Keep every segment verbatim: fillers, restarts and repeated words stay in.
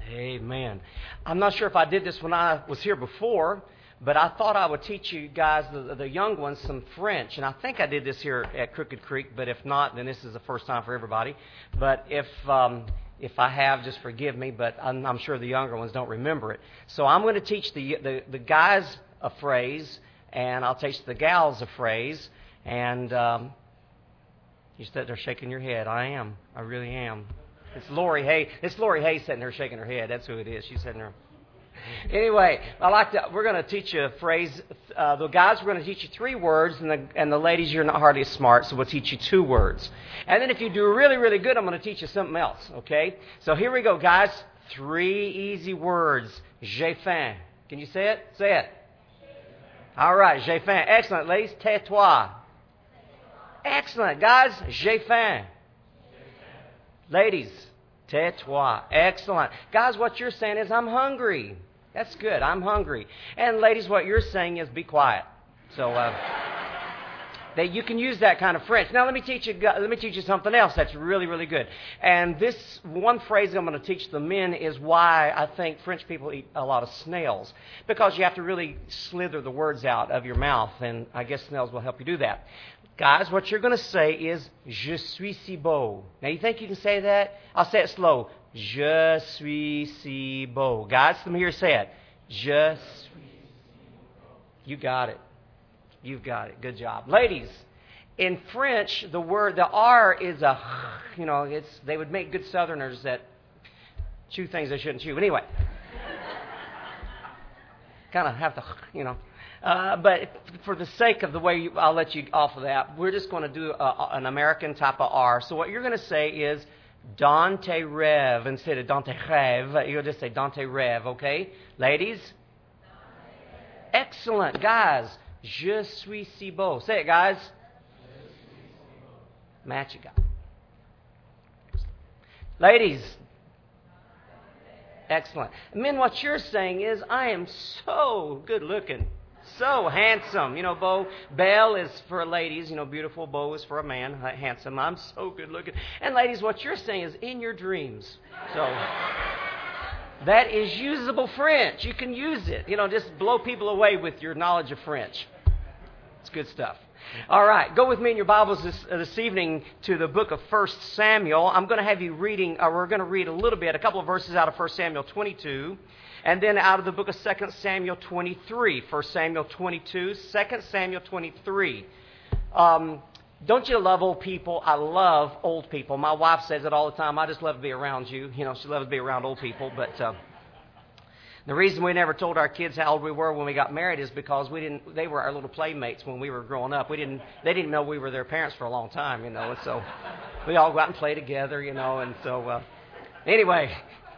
Amen. I'm not sure if I did this when I was here before, but I thought I would teach you guys, the, the young ones, some French. And I think I did this here at Crooked Creek, but if not, then this is the first time for everybody. But if um, if I have, just forgive me, but I'm, I'm sure the younger ones don't remember it. So I'm going to teach the, the, the guys a phrase, and I'll teach the gals a phrase. And um, you sit there shaking your head. I am. I really am. It's Lori Hay. It's Lori Hay sitting there shaking her head. That's who it is. She's sitting there. Anyway, I like to. We're going to teach you a phrase. Uh, the guys, we're going to teach you three words, and the and the ladies, you're not hardly as smart, so we'll teach you two words. And then if you do really, really good, I'm going to teach you something else. Okay? So here we go, guys. Three easy words. J'ai faim. Can you say it? Say it. All right. J'ai faim. Excellent, ladies. Tais-toi. Excellent, guys. J'ai faim. Ladies, tais-toi. Excellent. Guys, what you're saying is, I'm hungry. That's good. I'm hungry. And ladies, what you're saying is, be quiet. So uh, that you can use that kind of French. Now, let me teach you. Let me teach you something else that's really, really good. And this one phrase I'm going to teach the men is why I think French people eat a lot of snails, because you have to really slither the words out of your mouth, and I guess snails will help you do that. Guys, what you're going to say is, je suis si beau. Now, you think you can say that? I'll say it slow. Je suis si beau. Guys, let me hear you say it. Je suis si beau. You got it. You've got it. Good job. Ladies, in French, the word, the R is a, you know, it's, they would make good Southerners that chew things they shouldn't chew. Anyway. Kind of have to, you know. Uh, but for the sake of the way you, I'll let you off of that, we're just going to do a, an American type of R. So what you're going to say is dans tes rêves instead of dans tes rêves. You'll just say dans tes rêves, okay? Ladies? Excellent. Guys, je suis si beau. Say it, guys. Match it, guys. Ladies? Excellent. Men, what you're saying is, I am so good looking. So handsome. You know, Beau, Belle is for ladies. You know, beautiful. Beau is for a man. Handsome. I'm so good looking. And ladies, what you're saying is in your dreams. So that is usable French. You can use it. You know, just blow people away with your knowledge of French. It's good stuff. All right. Go with me in your Bibles this, uh, this evening to the book of First Samuel. I'm going to have you reading, or we're going to read a little bit, a couple of verses out of First Samuel twenty-two. And then out of the book of Second Samuel twenty-three. First Samuel twenty-two, Second Samuel twenty-three. Um, don't you love old people? I love old people. My wife says it all the time. I just love to be around you. You know, she loves to be around old people. But uh, the reason we never told our kids how old we were when we got married is because we didn't. They were our little playmates when we were growing up. We didn't. They didn't know we were their parents for a long time. You know, and so we all go out and play together. You know, and so uh, anyway.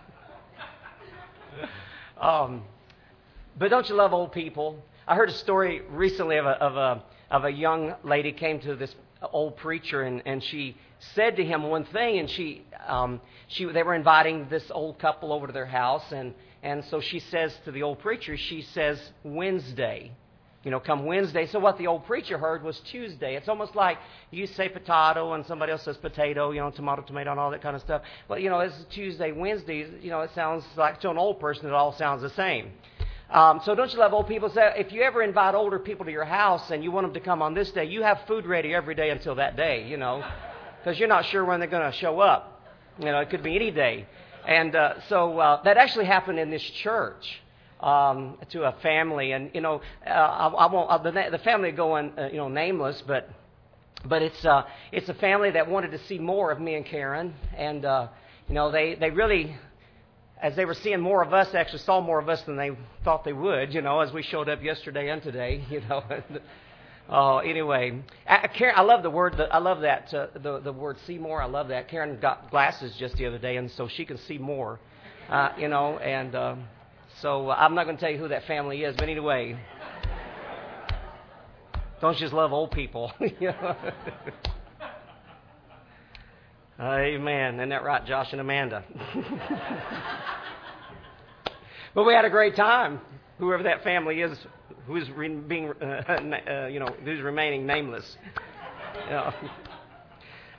Um, but don't you love old people? I heard a story recently of a of a of a young lady came to this old preacher, and, and she said to him one thing, and she um, she they were inviting this old couple over to their house, and and so she says to the old preacher, she says Wednesday, you know, come Wednesday. So what the old preacher heard was Tuesday. It's almost like you say potato and somebody else says potato, you know, tomato, tomato, and all that kind of stuff. Well, you know, it's Tuesday, Wednesday. You know, it sounds like to an old person it all sounds the same. Um, so don't you love old people? So if you ever invite older people to your house and you want them to come on this day, you have food ready every day until that day, you know, because you're not sure when they're going to show up. You know, it could be any day. And uh, so uh, that actually happened in this church. Um, to a family, and you know, uh, I, I won't. Uh, the, the family going, uh, you know, nameless, but but it's uh, it's a family that wanted to see more of me and Karen, and uh, you know, they they really, as they were seeing more of us, actually saw more of us than they thought they would. You know, as we showed up yesterday and today. You know. Oh, uh, anyway, I, Karen, I love the word. The, I love that uh, the the word see more. I love that. Karen got glasses just the other day, and so she can see more. Uh, you know, and. Uh, So uh, I'm not going to tell you who that family is, but anyway, don't you just love old people? Amen. Isn't that right, Josh and Amanda? But we had a great time. Whoever that family is, who's re- being, uh, uh, you know, who's remaining nameless. You know.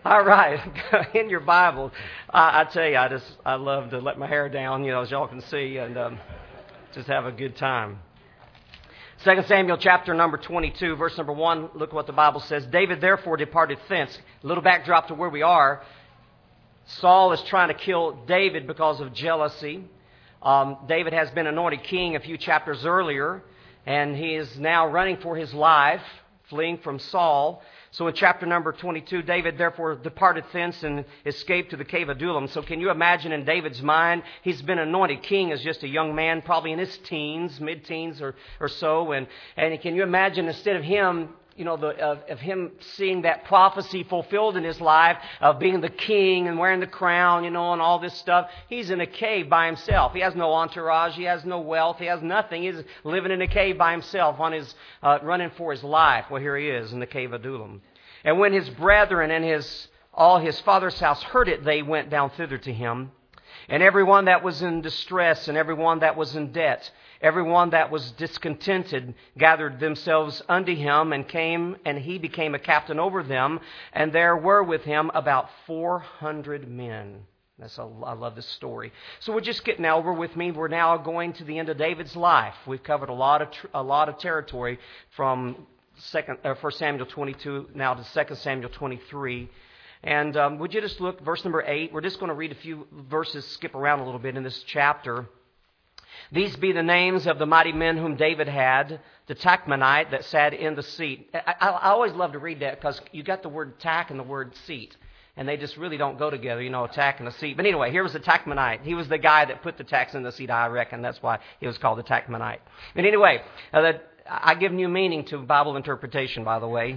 All right, in your Bible, I, I tell you, I just I love to let my hair down, you know, as y'all can see, and um, just have a good time. Second Samuel chapter number twenty-two, verse number one, look what the Bible says. David therefore departed thence. A little backdrop to where we are. Saul is trying to kill David because of jealousy. Um, David has been anointed king a few chapters earlier, and he is now running for his life, fleeing from Saul. So in chapter number twenty-two, David therefore departed thence and escaped to the cave of Adullam. So can you imagine in David's mind, he's been anointed king as just a young man, probably in his teens, mid-teens or, or so. And, and can you imagine instead of him, you know, the, of, of him seeing that prophecy fulfilled in his life of being the king and wearing the crown, you know, and all this stuff. He's in a cave by himself. He has no entourage. He has no wealth. He has nothing. He's living in a cave by himself on his, uh, running for his life. Well, here he is in the cave of Adullam. And when his brethren and his, all his father's house heard it, they went down thither to him. And everyone that was in distress and everyone that was in debt, everyone that was discontented gathered themselves unto him and came, and he became a captain over them. And there were with him about four hundred men. That's a, I love this story. So we're just getting over with me. We're now going to the end of David's life. We've covered a lot of a lot of territory from second, uh, First Samuel twenty-two now to Second Samuel twenty-three. And um, would you just look, verse number eight. We're just going to read a few verses, skip around a little bit in this chapter. These be the names of the mighty men whom David had, the Tachmonite that sat in the seat. I, I, I always love to read that because you got the word tack and the word seat. And they just really don't go together, you know, a tack and a seat. But anyway, here was the Tachmonite. He was the guy that put the tacks in the seat, I reckon. That's why he was called the Tachmonite. But anyway, uh, the, I give new meaning to Bible interpretation, by the way.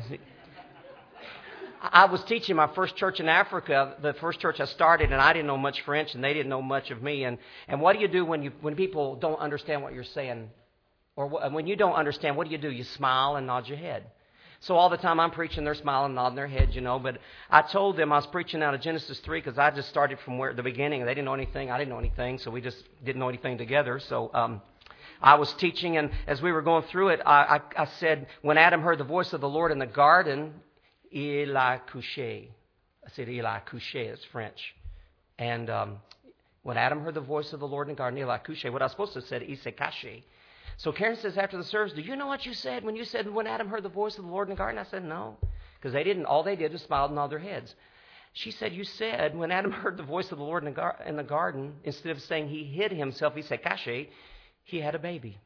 I was teaching my first church in Africa, the first church I started, and I didn't know much French, and they didn't know much of me. And, and what do you do when you when people don't understand what you're saying? Or wh- when you don't understand, what do you do? You smile and nod your head. So all the time I'm preaching, they're smiling, nodding their heads, you know. But I told them I was preaching out of Genesis three because I just started from where the beginning. They didn't know anything. I didn't know anything, so we just didn't know anything together. So um, I was teaching, and as we were going through it, I, I, I said, when Adam heard the voice of the Lord in the garden, il a couché. I said, il a couché, it's French. And um, when Adam heard the voice of the Lord in the garden, il a couché, what I was supposed to have said, il s'est caché. So Karen says after the service, do you know what you said when you said when Adam heard the voice of the Lord in the garden? I said, no, because they didn't. All they did was smile and nod their heads. She said, you said when Adam heard the voice of the Lord in the, gar- in the garden, instead of saying he hid himself, il s'est caché, he had a baby.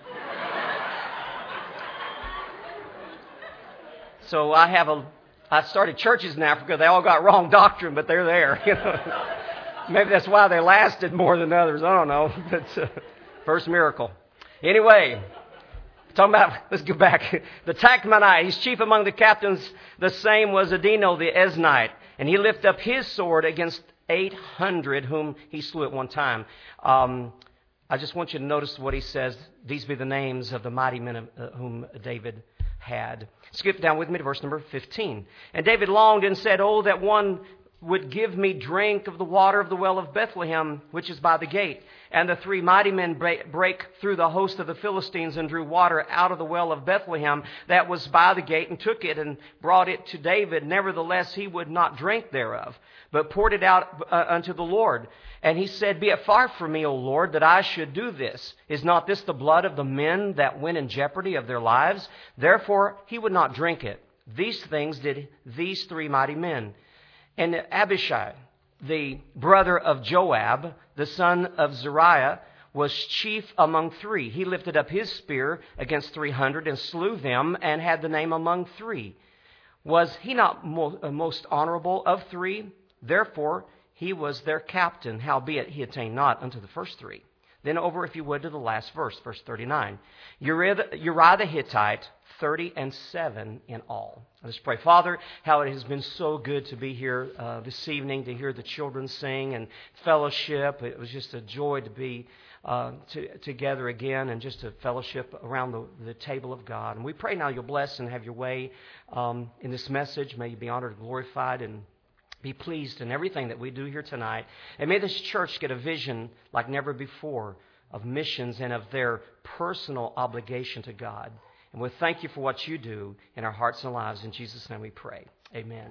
So I have a... I started churches in Africa. They all got wrong doctrine, but they're there. You know? Maybe that's why they lasted more than others. I don't know. That's uh, first miracle. Anyway, talking about, let's go back. The Tachmonite, he's chief among the captains. The same was Adino the Eznite. And he lifted up his sword against eight hundred whom he slew at one time. Um, I just want you to notice what he says. These be the names of the mighty men of, uh, whom David had. Skip down with me to verse number fifteen. And David longed and said, oh, that one would give me drink of the water of the well of Bethlehem, which is by the gate. And the three mighty men break, break through the host of the Philistines and drew water out of the well of Bethlehem that was by the gate, and took it and brought it to David. Nevertheless, he would not drink thereof, but poured it out uh, unto the Lord. And he said, be it far from me, O Lord, that I should do this. Is not this the blood of the men that went in jeopardy of their lives? Therefore, he would not drink it. These things did these three mighty men. And Abishai, the brother of Joab, the son of Zeruiah, was chief among three. He lifted up his spear against three hundred and slew them, and had the name among three. Was he not mo- most honorable of three? Therefore, he was their captain, howbeit he attained not unto the first three. Then over, if you would, to the last verse, verse thirty-nine. Uriah the, Uriah the Hittite, thirty and seven in all. Let's pray. Father, how it has been so good to be here uh, this evening, to hear the children sing and fellowship. It was just a joy to be uh, to, together again and just to fellowship around the, the table of God. And we pray now you'll bless and have your way um, in this message. May you be honored and glorified and be pleased in everything that we do here tonight. And may this church get a vision like never before of missions and of their personal obligation to God. And we thank you for what you do in our hearts and lives. In Jesus' name we pray. Amen.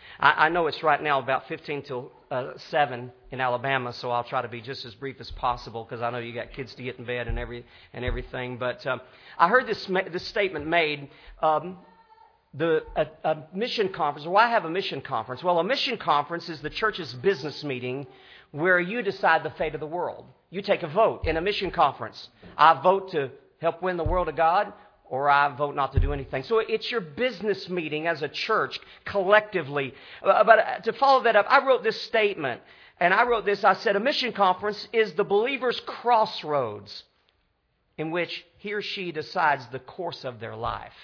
I, I know it's right now about fifteen till uh, seven in Alabama, so I'll try to be just as brief as possible because I know you got kids to get in bed and every and everything. But um, I heard this this statement made. Um, The, a, a mission conference. Why have a mission conference? Well, a mission conference is the church's business meeting where you decide the fate of the world. You take a vote in a mission conference. I vote to help win the world to God, or I vote not to do anything. So it's your business meeting as a church collectively. Uh, but to follow that up, I wrote this statement, and I wrote this. I said, a mission conference is the believer's crossroads in which he or she decides the course of their life.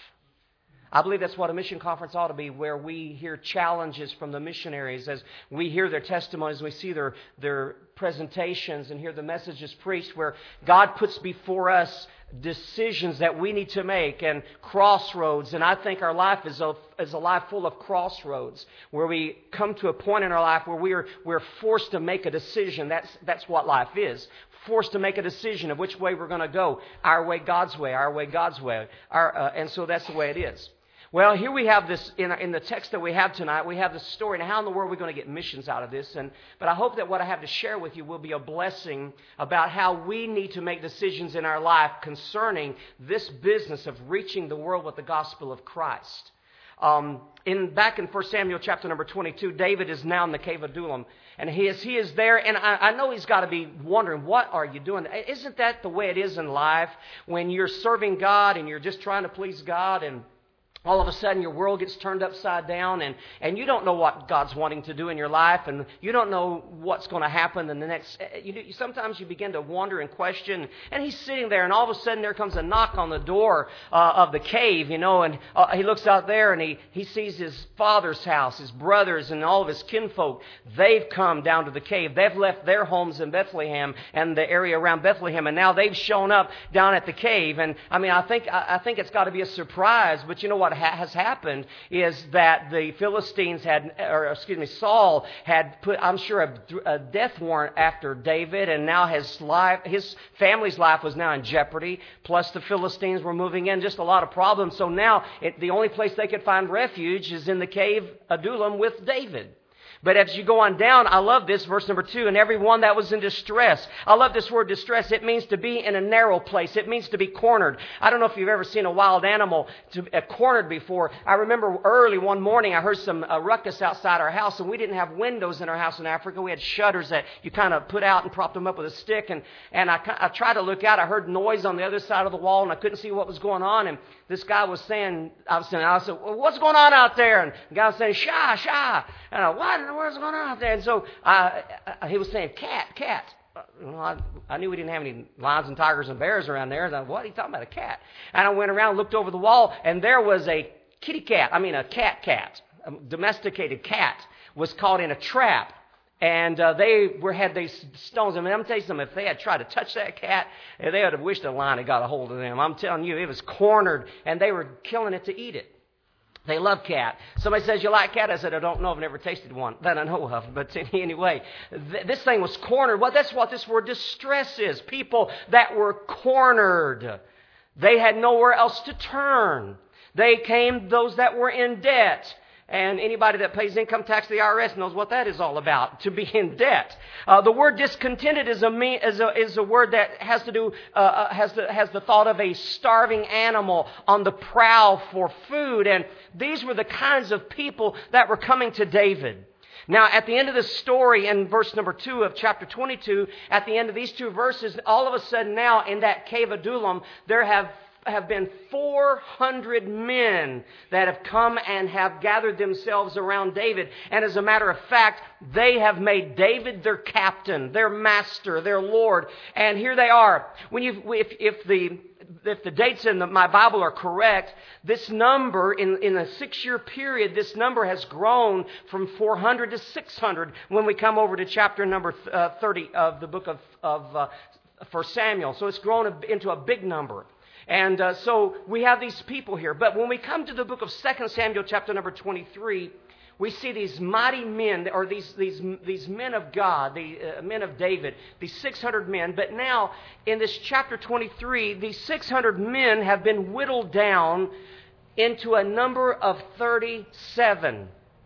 I believe that's what a mission conference ought to be, where we hear challenges from the missionaries as we hear their testimonies, we see their, their presentations and hear the messages preached, where God puts before us decisions that we need to make and crossroads. And I think our life is a, is a life full of crossroads, where we come to a point in our life where we are, we're forced to make a decision. That's, that's what life is. Forced to make a decision of which way we're going to go. Our way, God's way. Our way, God's way. Our, uh, and so that's the way it is. Well, here we have this, in, in the text that we have tonight, we have this story. Now, how in the world are we going to get missions out of this? And But I hope that what I have to share with you will be a blessing about how we need to make decisions in our life concerning this business of reaching the world with the gospel of Christ. Um, in Back in First Samuel chapter number twenty-two, David is now in the cave of Adullam. And he is, he is there, and I, I know he's got to be wondering, what are you doing? Isn't that the way it is in life when you're serving God and you're just trying to please God, and all of a sudden your world gets turned upside down, and, and you don't know what God's wanting to do in your life, and you don't know what's going to happen in the next... You, you, sometimes you begin to wonder and question, and he's sitting there, and all of a sudden there comes a knock on the door uh, of the cave, you know, and uh, he looks out there, and he, he sees his father's house, his brothers, and all of his kinfolk. They've come down to the cave. They've left their homes in Bethlehem and the area around Bethlehem, and now they've shown up down at the cave. And I mean, I think I, I think it's got to be a surprise, but you know what has happened is that the Philistines had, or excuse me, Saul had put, I'm sure, a, a death warrant after David, and now his life, his family's life was now in jeopardy. Plus, the Philistines were moving in, just a lot of problems. So now, it, the only place they could find refuge is in the cave Adullam with David. But as you go on down, I love this, verse number two, and everyone that was in distress. I love this word distress. It means to be in a narrow place. It means to be cornered. I don't know if you've ever seen a wild animal to, uh, cornered before. I remember early one morning I heard some uh, ruckus outside our house, and we didn't have windows in our house in Africa. We had shutters that you kind of put out and propped them up with a stick. And, and I, I tried to look out. I heard noise on the other side of the wall, and I couldn't see what was going on. And this guy was saying, I was saying, I said, well, what's going on out there? And the guy was saying, shy, shy. And I, what in the world's going on out there? And so I, I, he was saying, cat, cat. Well, I, I knew we didn't have any lions and tigers and bears around there. And I, what are you talking about, a cat? And I went around and looked over the wall, and there was a kitty cat. I mean, a cat cat, a domesticated cat, was caught in a trap. And uh, they were had these stones. I mean, I'm going to tell you something. If they had tried to touch that cat, they would have wished a lion had got a hold of them. I'm telling you, it was cornered, and they were killing it to eat it. They love cat. Somebody says, you like cat? I said, I don't know. I've never tasted one that I know of. But anyway, th- this thing was cornered. Well, that's what this word distress is. People that were cornered. They had nowhere else to turn. They came, those that were in debt. And anybody that pays income tax to the I R S knows what that is all about, to be in debt. Uh, the word discontented is a, me, is a is a word that has to do uh, has the has the thought of a starving animal on the prowl for food. And these were the kinds of people that were coming to David. Now, at the end of the story, in verse number two of chapter twenty-two, at the end of these two verses, all of a sudden now in that cave of Adullam, there have have been four hundred men that have come and have gathered themselves around David. And as a matter of fact, they have made David their captain, their master, their Lord. And here they are. When you, if, if the if the dates in the, my Bible are correct, this number in, in a six-year period, this number has grown from four hundred to six hundred when we come over to chapter number uh, thirty of the book of, of uh, First Samuel. So it's grown into a big number. And uh, so we have these people here. But when we come to the book of Second Samuel chapter number twenty-three, we see these mighty men, or these these these men of God, the uh, men of David, these six hundred men. But now in this chapter twenty-three, these six hundred men have been whittled down into a number of thirty-seven.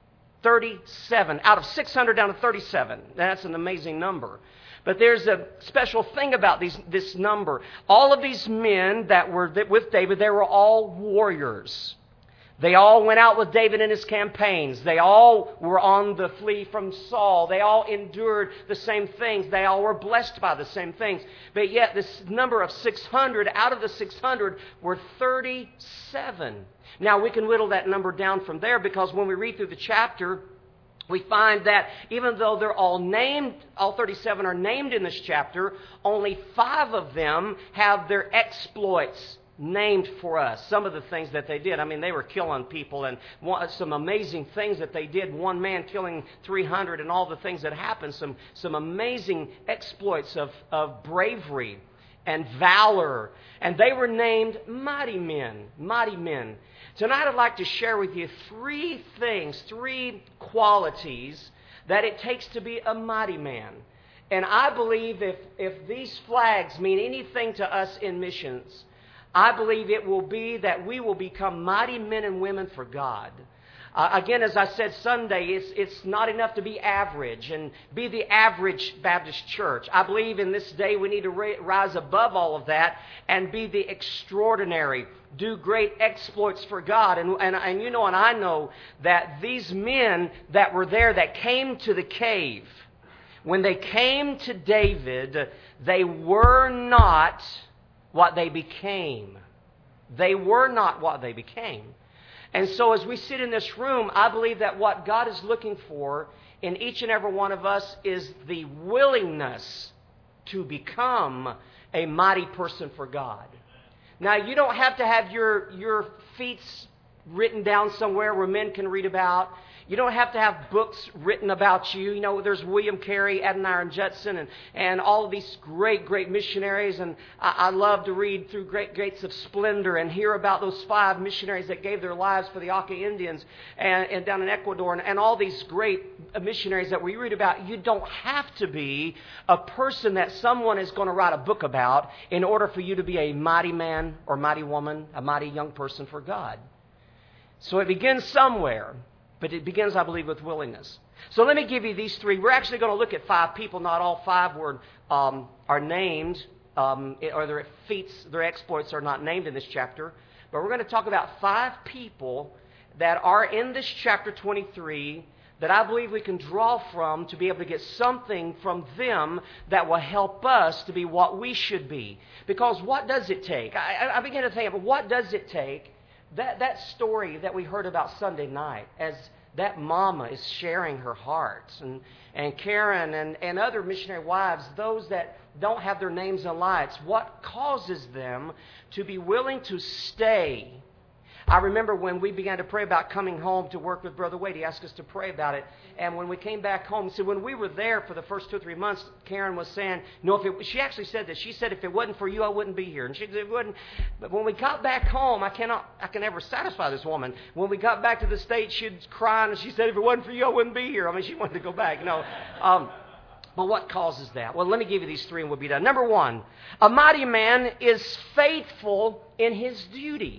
thirty-seven. Out of six hundred down to thirty-seven. That's an amazing number. But there's a special thing about these, this number. All of these men that were with David, they were all warriors. They all went out with David in his campaigns. They all were on the flee from Saul. They all endured the same things. They all were blessed by the same things. But yet this number of six hundred, out of the six hundred, were thirty-seven. Now we can whittle that number down from there, because when we read through the chapter, we find that even though they're all named, all thirty-seven are named in this chapter, only five of them have their exploits named for us. Some of the things that they did. I mean, they were killing people, and some amazing things that they did. One man killing three hundred, and all the things that happened. Some, some amazing exploits of, of bravery and valor. And they were named mighty men. Mighty men. Tonight I'd like to share with you three things, three qualities that it takes to be a mighty man. And I believe if, if these flags mean anything to us in missions, I believe it will be that we will become mighty men and women for God. Uh, again, as I said Sunday, it's, it's not enough to be average and be the average Baptist church. I believe in this day we need to ra- rise above all of that and be the extraordinary, do great exploits for God. And, and, and you know, and I know that these men that were there that came to the cave, when they came to David, they were not what they became. They were not what they became. And so as we sit in this room, I believe that what God is looking for in each and every one of us is the willingness to become a mighty person for God. Now, you don't have to have your, your feats written down somewhere where men can read about. You don't have to have books written about you. You know, there's William Carey, Adoniram Judson, and, and all of these great, great missionaries. And I, I love to read through Great Gates of Splendor and hear about those five missionaries that gave their lives for the Auca Indians and, and down in Ecuador, and, and all these great missionaries that we read about. You don't have to be a person that someone is going to write a book about in order for you to be a mighty man or mighty woman, a mighty young person for God. So it begins somewhere. But it begins, I believe, with willingness. So let me give you these three. We're actually going to look at five people. Not all five were um, are named, um, or their feats, their exploits are not named in this chapter. But we're going to talk about five people that are in this chapter twenty-three that I believe we can draw from to be able to get something from them that will help us to be what we should be. Because what does it take? I, I began to think, what does it take? That that story that we heard about Sunday night, as that mama is sharing her heart, and, and Karen and, and other missionary wives, those that don't have their names in lights, what causes them to be willing to stay? I remember when we began to pray about coming home to work with Brother Wade, he asked us to pray about it. And when we came back home, so when we were there for the first two or three months, Karen was saying, no, if it, she actually said this. She said, if it wasn't for you, I wouldn't be here. And she said, it wouldn't. But when we got back home, I cannot, I can never satisfy this woman. When we got back to the States, she'd cry and she said, if it wasn't for you, I wouldn't be here. I mean, she wanted to go back. No. Um, but what causes that? Well, let me give you these three and we'll be done. Number one, a mighty man is faithful in his duty.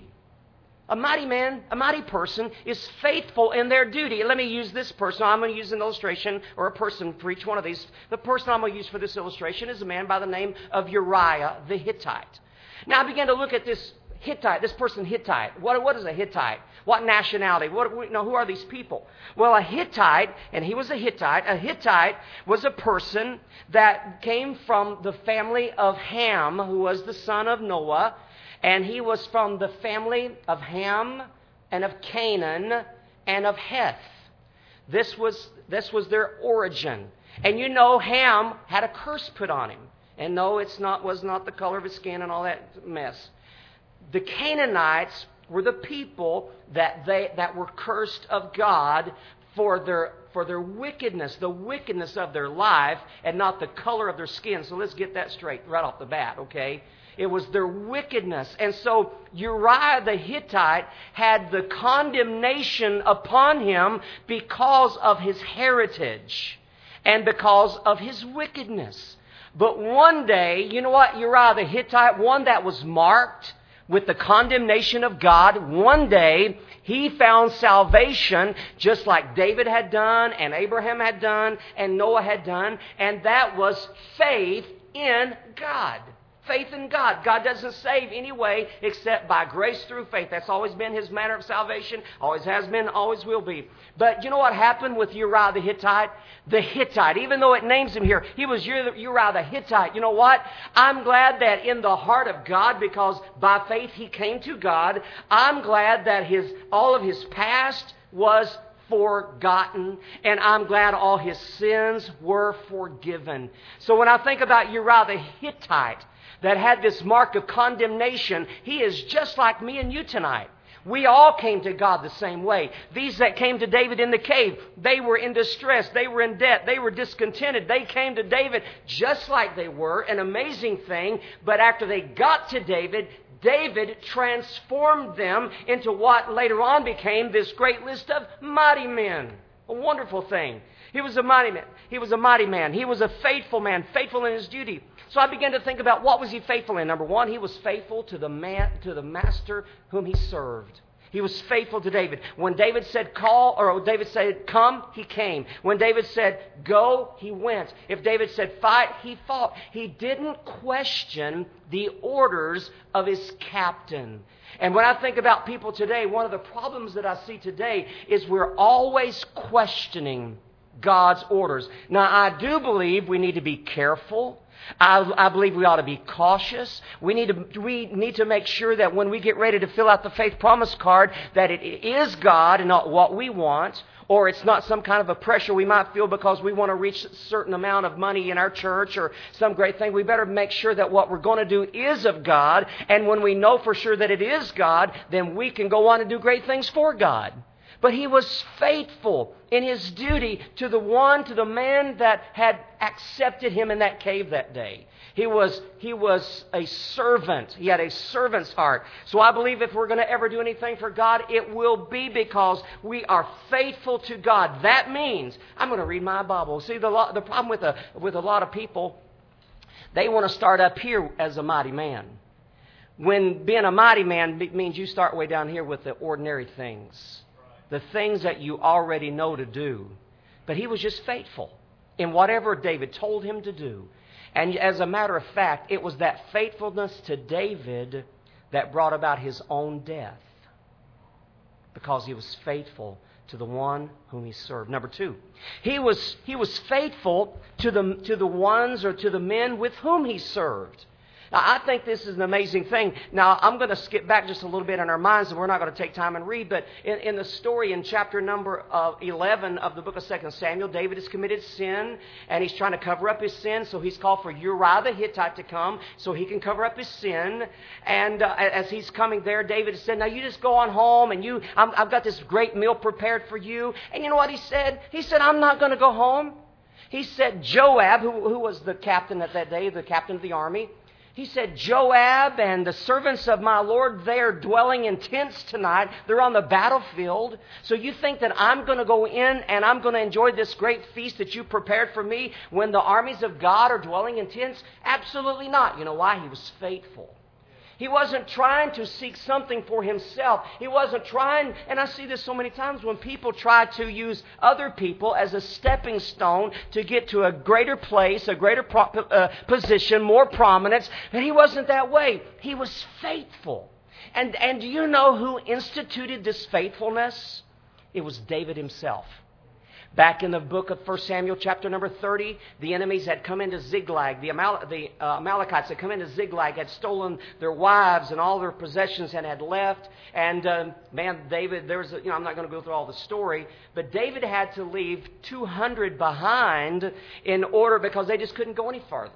A mighty man, a mighty person is faithful in their duty. Let me use this person. I'm going to use an illustration or a person for each one of these. The person I'm going to use for this illustration is a man by the name of Uriah the Hittite. Now I began to look at this Hittite, this person Hittite. What, what is a Hittite? What nationality? What, you know, who are these people? Well, a Hittite, and he was a Hittite, a Hittite was a person that came from the family of Ham, who was the son of Noah. And he was from the family of Ham and of Canaan and of Heth. This was, this was their origin. And you know Ham had a curse put on him. And no, it's not was not the color of his skin and all that mess. The Canaanites were the people that they that were cursed of God for their for their wickedness, the wickedness of their life, and not the color of their skin. So let's get that straight right off the bat, okay? It was their wickedness. And so Uriah the Hittite had the condemnation upon him because of his heritage and because of his wickedness. But one day, you know what, Uriah the Hittite, one that was marked with the condemnation of God, one day he found salvation just like David had done and Abraham had done and Noah had done, and that was faith in God. Faith in God. God doesn't save anyway except by grace through faith. That's always been His manner of salvation. Always has been, always will be. But you know what happened with Uriah the Hittite? The Hittite, even though it names him here, he was Uriah the Hittite. You know what? I'm glad that in the heart of God, because by faith he came to God, I'm glad that his all of his past was forgotten, and I'm glad all his sins were forgiven. So when I think about Uriah the Hittite, that had this mark of condemnation, he is just like me and you tonight. We all came to God the same way. These that came to David in the cave, they were in distress, they were in debt, they were discontented. They came to David just like they were, an amazing thing. But after they got to David, David transformed them into what later on became this great list of mighty men. A wonderful thing. He was a mighty man. He was a mighty man. He was a faithful man, faithful in his duty. So I began to think about what was he faithful in. Number one, he was faithful to the man, to the master whom he served. He was faithful to David. When David said call, or David said come, he came. When David said go, he went. If David said fight, he fought. He didn't question the orders of his captain. And when I think about people today, one of the problems that I see today is we're always questioning God's orders. Now, I do believe we need to be careful. I, I believe we ought to be cautious. We need to we need to make sure that when we get ready to fill out the faith promise card, that it is God and not what we want, or it's not some kind of a pressure we might feel because we want to reach a certain amount of money in our church or some great thing. We better make sure that what we're going to do is of God, and when we know for sure that it is God, then we can go on and do great things for God. But he was faithful in his duty to the one, to the man that had accepted him in that cave that day. He was, he was a servant. He had a servant's heart. So I believe if we're going to ever do anything for God, it will be because we are faithful to God. That means, I'm going to read my Bible. See, the, the problem with a, with a lot of people, they want to start up here as a mighty man. When being a mighty man means you start way down here with the ordinary things. The things that you already know to do. But he was just faithful in whatever David told him to do. And as a matter of fact, it was that faithfulness to David that brought about his own death. Because he was faithful to the one whom he served. Number two, he was, he was faithful to the, to the ones or to the men with whom he served. Now, I think this is an amazing thing. Now, I'm going to skip back just a little bit in our minds, and we're not going to take time and read, but in, in the story in chapter number uh, eleven of the book of Second Samuel, David has committed sin, and he's trying to cover up his sin, so he's called for Uriah the Hittite to come so he can cover up his sin. And uh, as he's coming there, David has said, now you just go on home, and you, I'm, I've got this great meal prepared for you. And you know what he said? He said, I'm not going to go home. He said, Joab, who, who was the captain at that day, the captain of the army, he said, Joab and the servants of my Lord, they are dwelling in tents tonight. They're on the battlefield. So you think that I'm going to go in and I'm going to enjoy this great feast that you prepared for me when the armies of God are dwelling in tents? Absolutely not. You know why? He was faithful. He wasn't trying to seek something for himself. He wasn't trying, and I see this so many times when people try to use other people as a stepping stone to get to a greater place, a greater pro- uh, position, more prominence. And he wasn't that way. He was faithful. And, and do you know who instituted this faithfulness? It was David himself. Back in the book of First Samuel, chapter number thirty, the enemies had come into Ziklag. The, Amal- the uh, Amalekites had come into Ziklag, had stolen their wives and all their possessions and had left. And uh, man, David, there was, a, you know, I'm not going to go through all the story, but David had to leave two hundred behind in order because they just couldn't go any farther.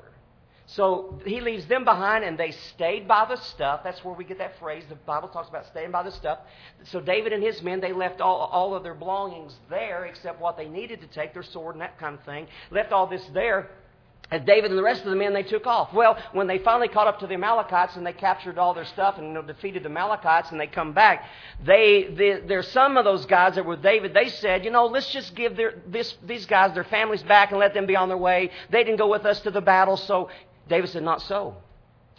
So he leaves them behind and they stayed by the stuff. That's where we get that phrase. The Bible talks about staying by the stuff. So David and his men, they left all, all of their belongings there except what they needed to take, their sword and that kind of thing. Left all this there. And David and the rest of the men, they took off. Well, when they finally caught up to the Amalekites and they captured all their stuff and, you know, defeated the Amalekites and they come back, they, they there's some of those guys that were with David, they said, you know, let's just give their, this, these guys their families back and let them be on their way. They didn't go with us to the battle, so David said, not so.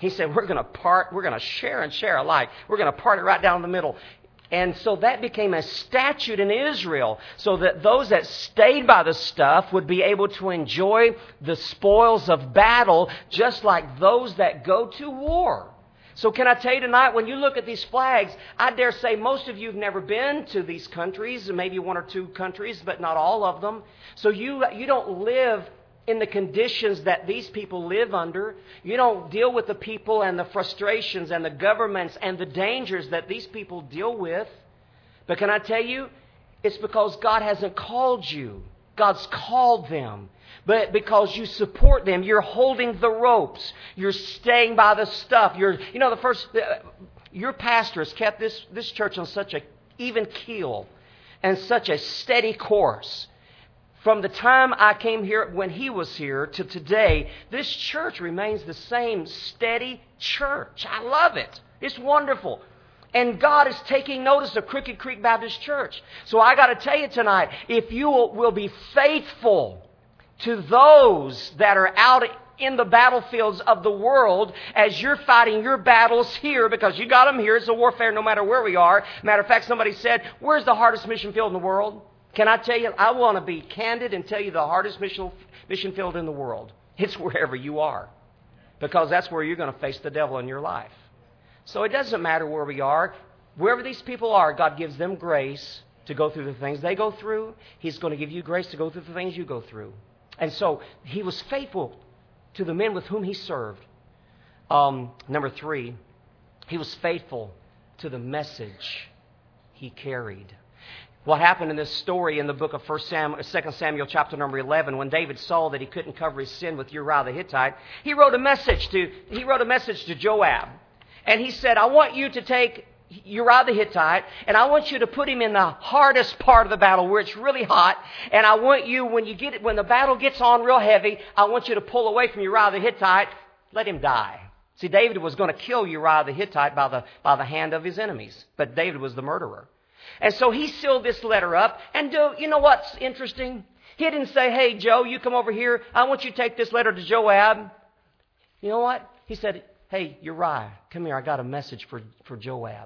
He said, we're going to part, we're going to share and share alike. We're going to part it right down the middle. And so that became a statute in Israel, so that those that stayed by the stuff would be able to enjoy the spoils of battle, just like those that go to war. So can I tell you tonight, when you look at these flags, I dare say most of you have never been to these countries, maybe one or two countries, but not all of them. So you you don't live in the conditions that these people live under. You don't deal with the people and the frustrations and the governments and the dangers that these people deal with. But can I tell you, it's because God hasn't called you. God's called them. But because you support them, you're holding the ropes. You're staying by the stuff. You're, you know, the first, uh, your pastor has kept this, this church on such an even keel and such a steady course. From the time I came here, when he was here, to today, this church remains the same steady church. I love it. It's wonderful. And God is taking notice of Crooked Creek Baptist Church. So I got to tell you tonight, if you will, will be faithful to those that are out in the battlefields of the world as you're fighting your battles here, because you got them here. It's a warfare no matter where we are. Matter of fact, somebody said, where's the hardest mission field in the world? Can I tell you, I want to be candid and tell you the hardest mission, mission field in the world. It's wherever you are. Because that's where you're going to face the devil in your life. So it doesn't matter where we are. Wherever these people are, God gives them grace to go through the things they go through. He's going to give you grace to go through the things you go through. And so he was faithful to the men with whom he served. Um, number three, he was faithful to the message he carried. What happened in this story in the book of First Samuel, Second Samuel chapter number eleven, when David saw that he couldn't cover his sin with Uriah the Hittite, he wrote a message to he wrote a message to Joab. And he said, I want you to take Uriah the Hittite, and I want you to put him in the hardest part of the battle where it's really hot. And I want you, when you get it, when the battle gets on real heavy, I want you to pull away from Uriah the Hittite, let him die. See, David was going to kill Uriah the Hittite by the by the hand of his enemies, but David was the murderer. And so he sealed this letter up. And do, you know what's interesting? He didn't say, hey, Joe, you come over here. I want you to take this letter to Joab. You know what? He said, hey, Uriah, come here. I got a message for, for Joab.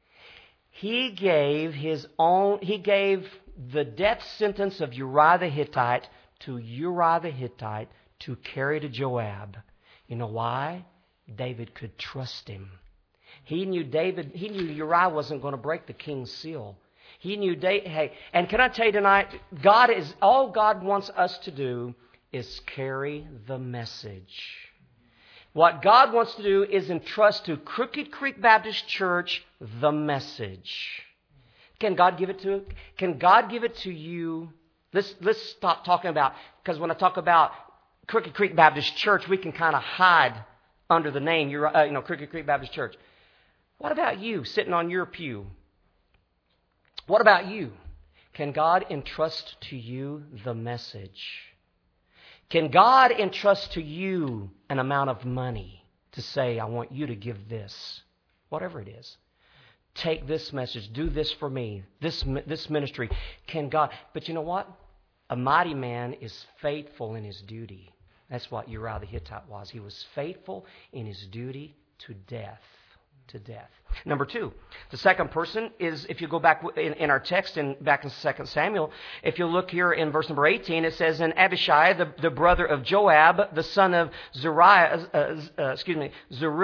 He gave his own, he gave the death sentence of Uriah the Hittite to Uriah the Hittite to carry to Joab. You know why? David could trust him. He knew David, he knew Uriah wasn't going to break the king's seal. He knew, David, hey, and can I tell you tonight, God is, all God wants us to do is carry the message. What God wants to do is entrust to Crooked Creek Baptist Church the message. Can God give it to, can God give it to you? Let's, let's stop talking about, because when I talk about Crooked Creek Baptist Church, we can kind of hide under the name, uh, you know, Crooked Creek Baptist Church. What about you sitting on your pew? What about you? Can God entrust to you the message? Can God entrust to you an amount of money to say, I want you to give this, whatever it is. Take this message, do this for me, this, this ministry. Can God, but you know what? A mighty man is faithful in his duty. That's what Uriah the Hittite was. He was faithful in his duty to death. To death. Number two, the second person is, if you go back in, in our text in back in Second Samuel, if you look here in verse number eighteen, it says, and Abishai, the, the brother of Joab, the son of Zeruiah, uh, uh, excuse me,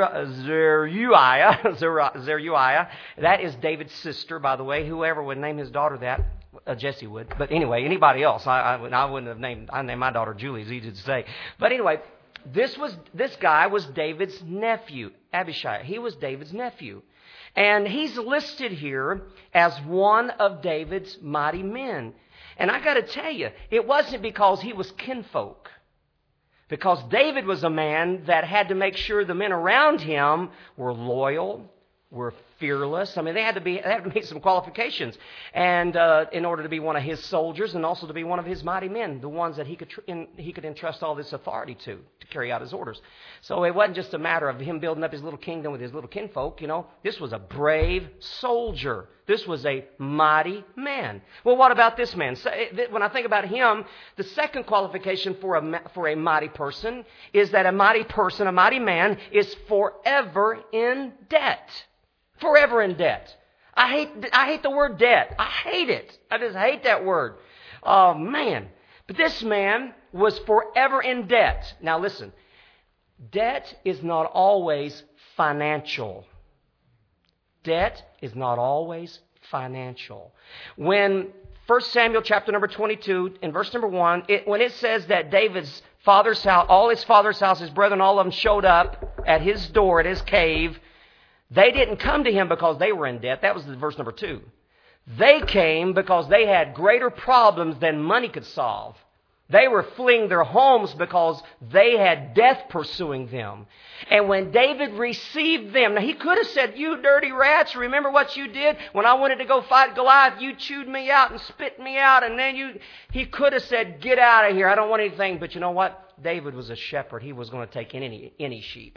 Zeruiah, Zeruiah, that is David's sister, by the way. Whoever would name his daughter that, uh, Jesse would. But anyway, anybody else, I, I, I wouldn't have named, I named my daughter Julie, it's easy to say. But anyway, This was this guy was David's nephew, Abishai. He was David's nephew. And he's listed here as one of David's mighty men. And I got to tell you, it wasn't because he was kinfolk. Because David was a man that had to make sure the men around him were loyal, were fearless. I mean, they had to be, they had to meet some qualifications, and uh, in order to be one of his soldiers, and also to be one of his mighty men, the ones that he could tr- in, he could entrust all this authority to to carry out his orders. So it wasn't just a matter of him building up his little kingdom with his little kinfolk. You know, this was a brave soldier. This was a mighty man. Well, what about this man? So, when I think about him, the second qualification for a for a mighty person is that a mighty person, a mighty man, is forever in debt. Forever in debt. I hate I hate the word debt. I hate it. I just hate that word. Oh, man. But this man was forever in debt. Now listen, debt is not always financial. Debt is not always financial. When First Samuel chapter number twenty-two, in verse number one, it, when it says that David's father's house, all his father's house, his brethren, all of them showed up at his door, at his cave. They didn't come to him because they were in debt. That was verse number two. They came because they had greater problems than money could solve. They were fleeing their homes because they had death pursuing them. And when David received them, now he could have said, "You dirty rats, remember what you did? When I wanted to go fight Goliath, you chewed me out and spit me out. And then you," he could have said, "Get out of here. I don't want anything." But you know what? David was a shepherd. He was going to take in any, any sheep.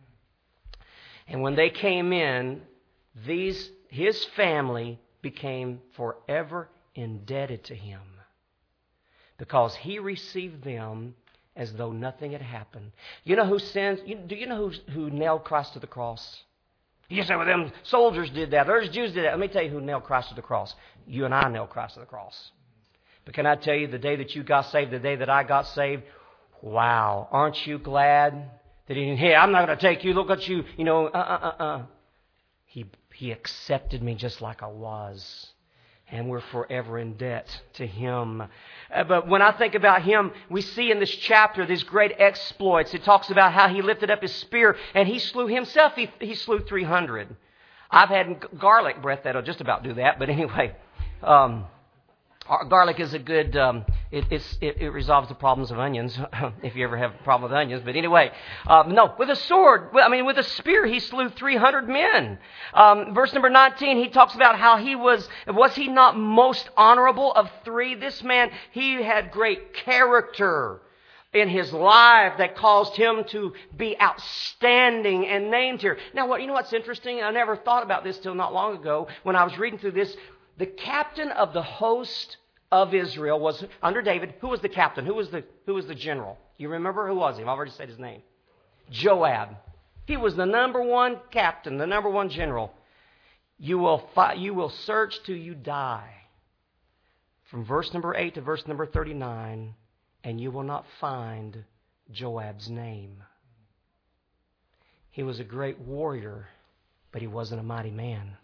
And when they came in, these his family became forever indebted to him because he received them as though nothing had happened. You know who sends? You, do you know who, who nailed Christ to the cross? You say, "Well, them soldiers did that. Those Jews did that." Let me tell you who nailed Christ to the cross. You and I nailed Christ to the cross. But can I tell you, the day that you got saved, the day that I got saved, wow, aren't you glad? That he, "Hey, I'm not going to take you. Look at you." You know, uh, uh, uh, uh. He, he accepted me just like I was. And we're forever in debt to him. Uh, but when I think about him, we see in this chapter these great exploits. It talks about how he lifted up his spear and he slew himself. He, he slew three hundred. I've had garlic breath that'll just about do that. But anyway, um, garlic is a good, um, it, it's, it, it resolves the problems of onions, if you ever have a problem with onions. But anyway, um, no, with a sword, I mean, with a spear, he slew three hundred men. Um, verse number nineteen, he talks about how he was, was he not most honorable of three? This man, he had great character in his life that caused him to be outstanding and named here. Now, what you know what's interesting? I never thought about this till not long ago when I was reading through this. The captain of the host of Israel was under David. Who was the captain? Who was the who was the general? You remember? Who was he? I've already said his name. Joab. He was the number one captain, the number one general. You will fi- you will search till you die. From verse number eight to verse number thirty-nine, and you will not find Joab's name. He was a great warrior, but he wasn't a mighty man.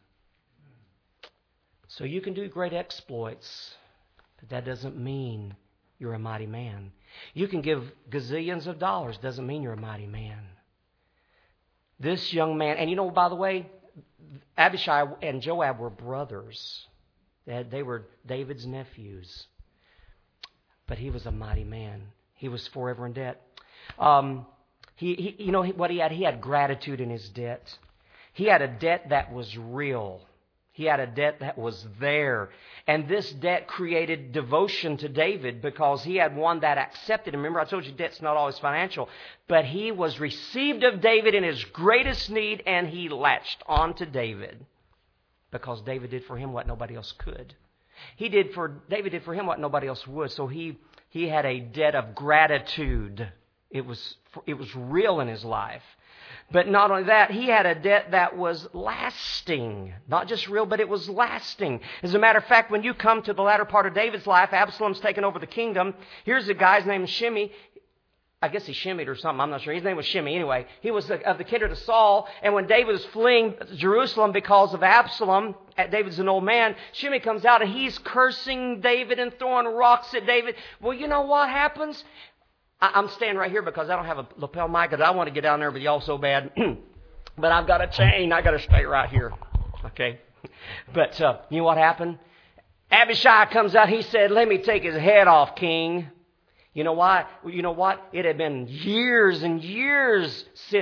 So you can do great exploits, but that doesn't mean you're a mighty man. You can give gazillions of dollars, doesn't mean you're a mighty man. This young man, and you know, by the way, Abishai and Joab were brothers. They, had, they were David's nephews. But he was a mighty man. He was forever in debt. Um, he, he, you know what he had? He had gratitude in his debt. He had a debt that was real. He had a debt that was there. And this debt created devotion to David because he had one that accepted him. Remember, I told you debt's not always financial. But he was received of David in his greatest need, and he latched on to David because David did for him what nobody else could. He did for David did for him what nobody else would. So he he had a debt of gratitude. It was it was real in his life. But not only that, he had a debt that was lasting. Not just real, but it was lasting. As a matter of fact, when you come to the latter part of David's life, Absalom's taken over the kingdom. Here's a guy's name Shimei. I guess he shimmied or something. I'm not sure. His name was Shimei. Anyway, he was of the kindred of Saul. And when David was fleeing Jerusalem because of Absalom, David's an old man, Shimei comes out and he's cursing David and throwing rocks at David. Well, you know what happens? I'm standing right here because I don't have a lapel mic because I want to get down there with y'all so bad. But I've got a chain. I've got to stay right here. Okay? But uh, you know what happened? Abishai comes out. He said, "Let me take his head off, king." You know why? You know what? It had been years and years since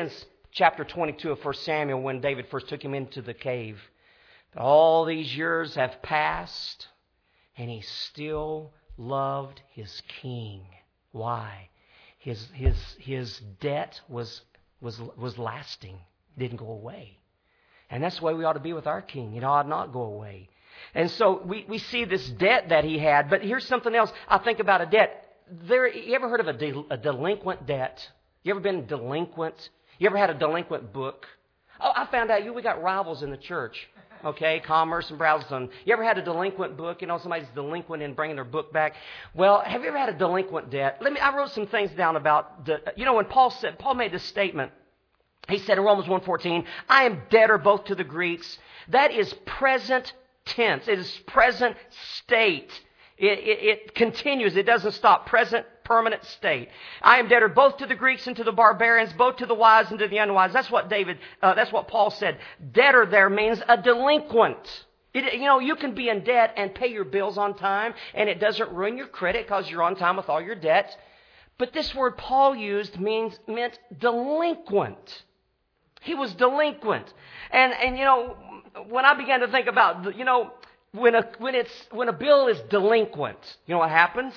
chapter twenty-two of First Samuel when David first took him into the cave. All these years have passed, and he still loved his king. Why? His his his debt was was was lasting. It didn't go away. And that's the way we ought to be with our king. It ought not go away. And so we, we see this debt that he had. But here's something else. I think about a debt. There, you ever heard of a, de, a delinquent debt? You ever been delinquent? You ever had a delinquent book? Oh, I found out you we got rivals in the church. Okay, Commerce and Browson. You ever had a delinquent book? You know, somebody's delinquent in bringing their book back. Well, have you ever had a delinquent debt? Let me. I wrote some things down about the. You know, when Paul said, Paul made this statement. He said in Romans one fourteen, I am debtor both to the Greeks. That is present tense. It is present state. It, it, it continues. It doesn't stop. Present permanent state. I am debtor both to the Greeks and to the barbarians, both to the wise and to the unwise. That's what David, uh, that's what Paul said. Debtor there means a delinquent. It, you know, you can be in debt and pay your bills on time, and it doesn't ruin your credit because you're on time with all your debts. But this word Paul used means meant delinquent. He was delinquent. And, and you know, when I began to think about, you know, when a, when it's, when a bill is delinquent, you know what happens?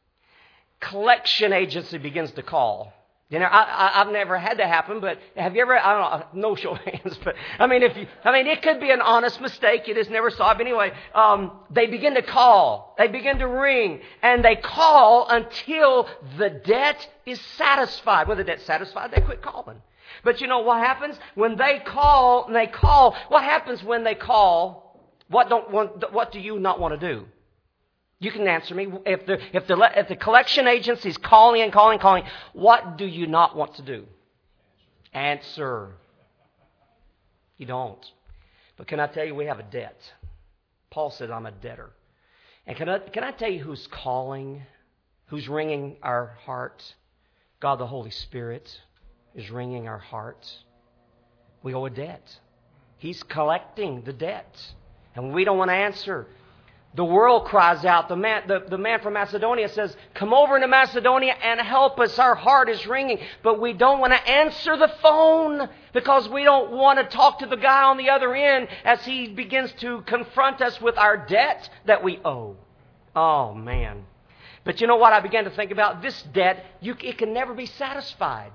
Collection agency begins to call. You know, I, I, I've never had that happen, but have you ever, I don't know, no show of hands, but I mean, if you, I mean, it could be an honest mistake. It is never solved. Anyway, um, they begin to call. They begin to ring, and they call until the debt is satisfied. When the debt's satisfied, they quit calling. But you know what happens? When they call, and they call, what happens when they call? What don't want, what do you not want to do? You can answer me. If the, if the, if the collection agency is calling and calling, calling, what do you not want to do? Answer. You don't. But can I tell you, we have a debt. Paul said, I'm a debtor. And can I, can I tell you who's calling, who's ringing our heart? God the Holy Spirit is ringing our hearts. We owe a debt. He's collecting the debt. And we don't want to answer. The world cries out. The man, the, the man from Macedonia says, come over into Macedonia and help us. Our heart is ringing. But we don't want to answer the phone because we don't want to talk to the guy on the other end as he begins to confront us with our debt that we owe. Oh, man. But you know what I began to think about? This debt, you, it can never be satisfied.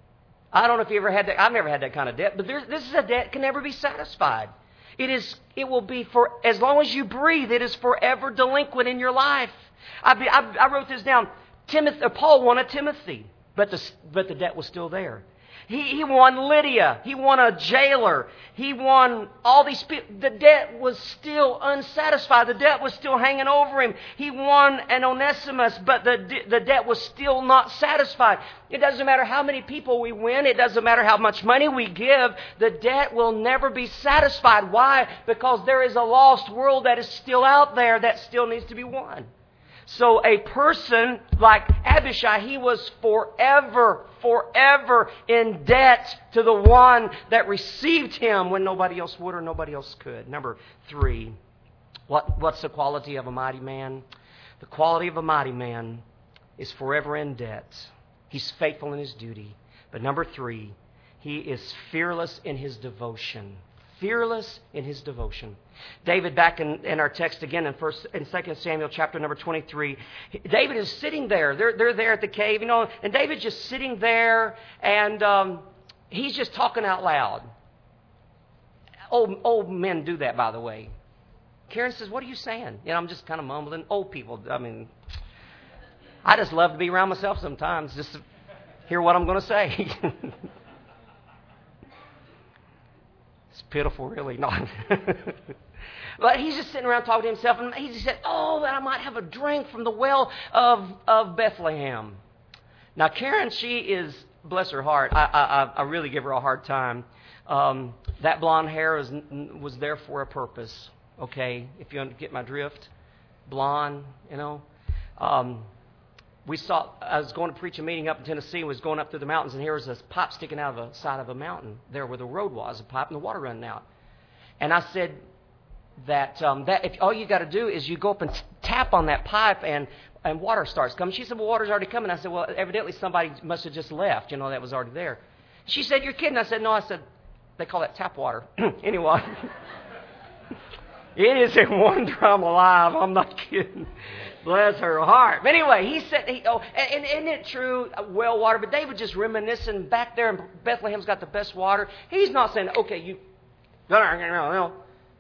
I don't know if you ever had that. I've never had that kind of debt. But there, this is a debt that can never be satisfied. It is. It will be for as long as you breathe. It is forever delinquent in your life. I, I, I wrote this down. Timothy, Paul wanted Timothy, but the but the debt was still there. He he won Lydia. He won a jailer. He won all these people. The debt was still unsatisfied. The debt was still hanging over him. He won an Onesimus, but the the debt was still not satisfied. It doesn't matter how many people we win. It doesn't matter how much money we give. The debt will never be satisfied. Why? Because there is a lost world that is still out there that still needs to be won. So a person like Abishai, he was forever, forever in debt to the one that received him when nobody else would or nobody else could. Number three, what, what's the quality of a mighty man? The quality of a mighty man is forever in debt. He's faithful in his duty. But number three, he is fearless in his devotion. Fearless in his devotion. David, back in, in our text again in first in Second Samuel chapter number twenty-three, David is sitting there. They're they're there at the cave, you know, and David's just sitting there, and um, he's just talking out loud. Old old men do that, by the way. Karen says, "What are you saying?" You know, I'm just kind of mumbling. Old people. I mean, I just love to be around myself sometimes, just to hear what I'm going to say. It's pitiful, really. No. But he's just sitting around talking to himself, and he just said, oh, that I might have a drink from the well of, of Bethlehem. Now, Karen, she is, bless her heart, I, I, I really give her a hard time. Um, that blonde hair was, was there for a purpose, okay, if you get my drift. Blonde, you know. Um, we saw, I was going to preach a meeting up in Tennessee, and was going up through the mountains, and here was this pipe sticking out of the side of a mountain, there where the road was, a pipe and the water running out. And I said, that um, that if all you got to do is you go up and t- tap on that pipe and, and water starts coming. She said, well, water's already coming. I said, well, evidently somebody must have just left, you know, that was already there. She said, you're kidding. I said, no. I said, they call that tap water. Anyway, it is a wonder I'm alive. I'm not kidding. Bless her heart. But anyway, he said, he, oh, and, and isn't it true, well water? But David just reminiscing back there, and Bethlehem's got the best water. He's not saying, okay, you, no, no, no.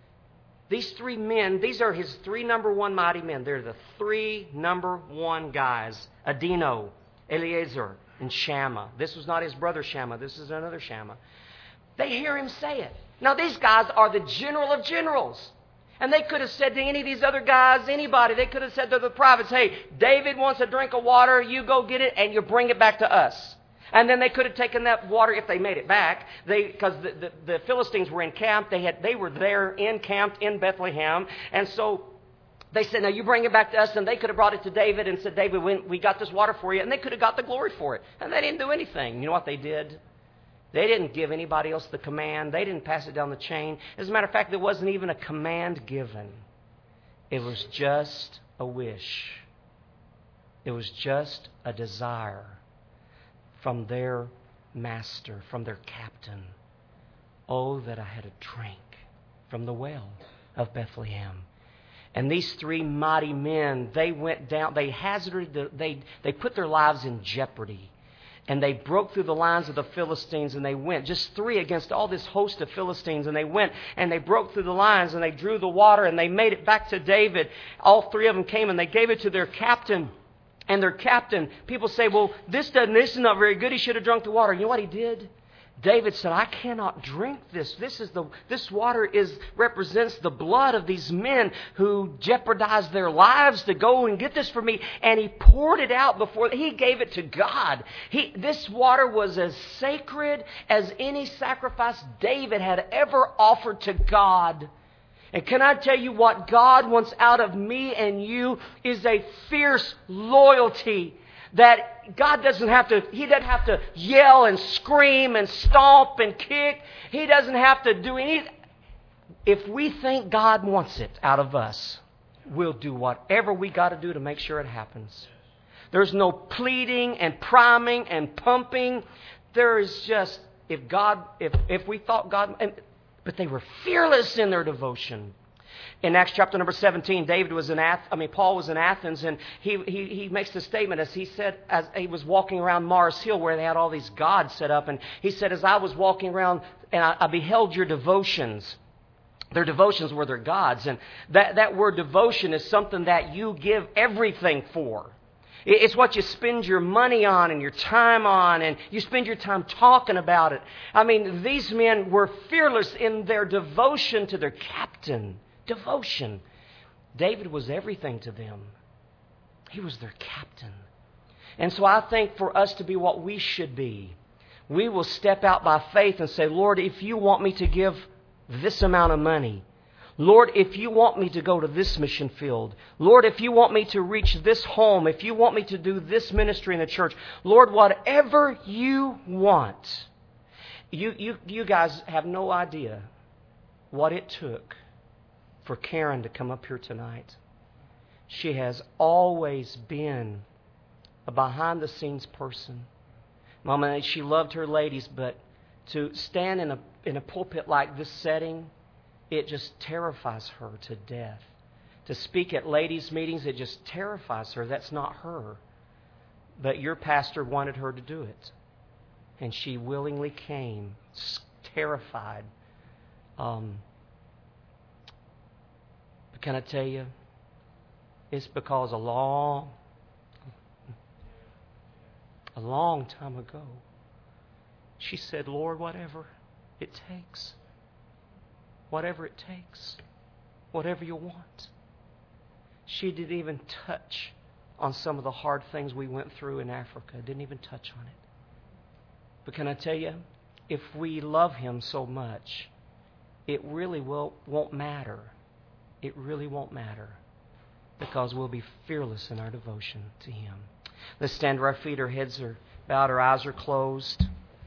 These three men, these are his three number one mighty men. They're the three number one guys. Adino, Eleazar, and Shammah. This was not his brother Shammah. This is another Shammah. They hear him say it. Now, these guys are the general of generals. And they could have said to any of these other guys, anybody, they could have said to the privates, hey, David wants a drink of water. You go get it and you bring it back to us. And then they could have taken that water if they made it back, because the, the, the Philistines were encamped. They had they were there encamped in Bethlehem, and so they said, "Now you bring it back to us." And they could have brought it to David and said, "David, we, we got this water for you," and they could have got the glory for it. And they didn't do anything. You know what they did? They didn't give anybody else the command. They didn't pass it down the chain. As a matter of fact, there wasn't even a command given. It was just a wish. It was just a desire from their master, from their captain. Oh, that I had a drink from the well of Bethlehem. And these three mighty men, they went down, they hazarded, the, they, they put their lives in jeopardy. And they broke through the lines of the Philistines, and they went, just three against all this host of Philistines. And they went and they broke through the lines, and they drew the water, and they made it back to David. All three of them came and they gave it to their captain. And their captain, people say, well, this doesn't, this is not very good. He should have drunk the water. You know what he did? David said, I cannot drink this. This is the this water is represents the blood of these men who jeopardized their lives to go and get this for me. And he poured it out before he gave it to God. He this water was as sacred as any sacrifice David had ever offered to God. And can I tell you what God wants out of me and you is a fierce loyalty. That God doesn't have to, He doesn't have to yell and scream and stomp and kick. He doesn't have to do anything. If we think God wants it out of us, we'll do whatever we got to do to make sure it happens. There's no pleading and priming and pumping. There is just, if God, if, if we thought God, and, but they were fearless in their devotion. In Acts chapter number seventeen, David was in Ath- I mean, Paul was in Athens, and he, he, he makes the statement as he said, as he was walking around Mars Hill where they had all these gods set up, and he said, as I was walking around and I, I beheld your devotions. Their devotions were their gods, and that, that word devotion is something that you give everything for. It's what you spend your money on and your time on, and you spend your time talking about it. I mean, these men were fearless in their devotion to their captain. Devotion. David was everything to them. He was their captain. And so I think for us to be what we should be, we will step out by faith and say, Lord, if you want me to give this amount of money, Lord, if you want me to go to this mission field, Lord, if you want me to reach this home, if you want me to do this ministry in the church, Lord, whatever you want. You, you, you guys have no idea what it took for Karen to come up here tonight. She has always been a behind-the-scenes person. Mama, she loved her ladies, but to stand in a in a pulpit like this setting, it just terrifies her to death. To speak at ladies' meetings, it just terrifies her. That's not her. But your pastor wanted her to do it. And she willingly came, terrified. Um, but can I tell you, it's because a long, a long time ago, she said, Lord, whatever it takes. Whatever it takes. Whatever you want. She didn't even touch on some of the hard things we went through in Africa. Didn't even touch on it. But can I tell you, if we love Him so much, it really will, won't matter. It really won't matter. Because we'll be fearless in our devotion to Him. Let's stand to our feet. Our heads are bowed. Our eyes are closed.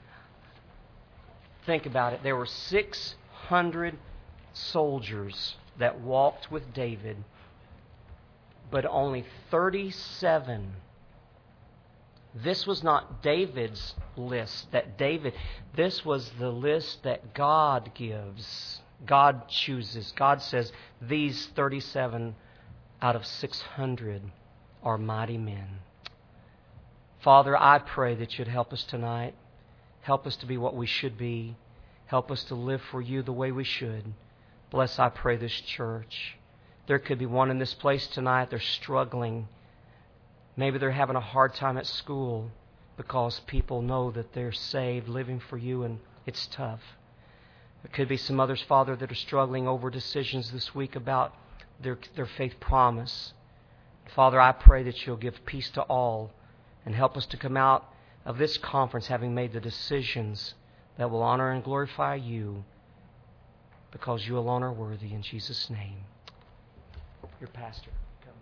Think about it. There were six hundred soldiers that walked with David, but only thirty-seven This was not David's list that David, this was the list that God gives. God chooses. God says these thirty-seven out of six hundred are mighty men. Father, I pray that you'd help us tonight. Help us to be what we should be. Help us to live for you the way we should. Bless, I pray, this church. There could be one in this place tonight. They're struggling. Maybe they're having a hard time at school because people know that they're saved, living for you, and it's tough. There could be some others, Father, that are struggling over decisions this week about their, their faith promise. Father, I pray that you'll give peace to all and help us to come out of this conference having made the decisions that will honor and glorify you, because you alone are worthy. In Jesus' name. Your pastor. Come.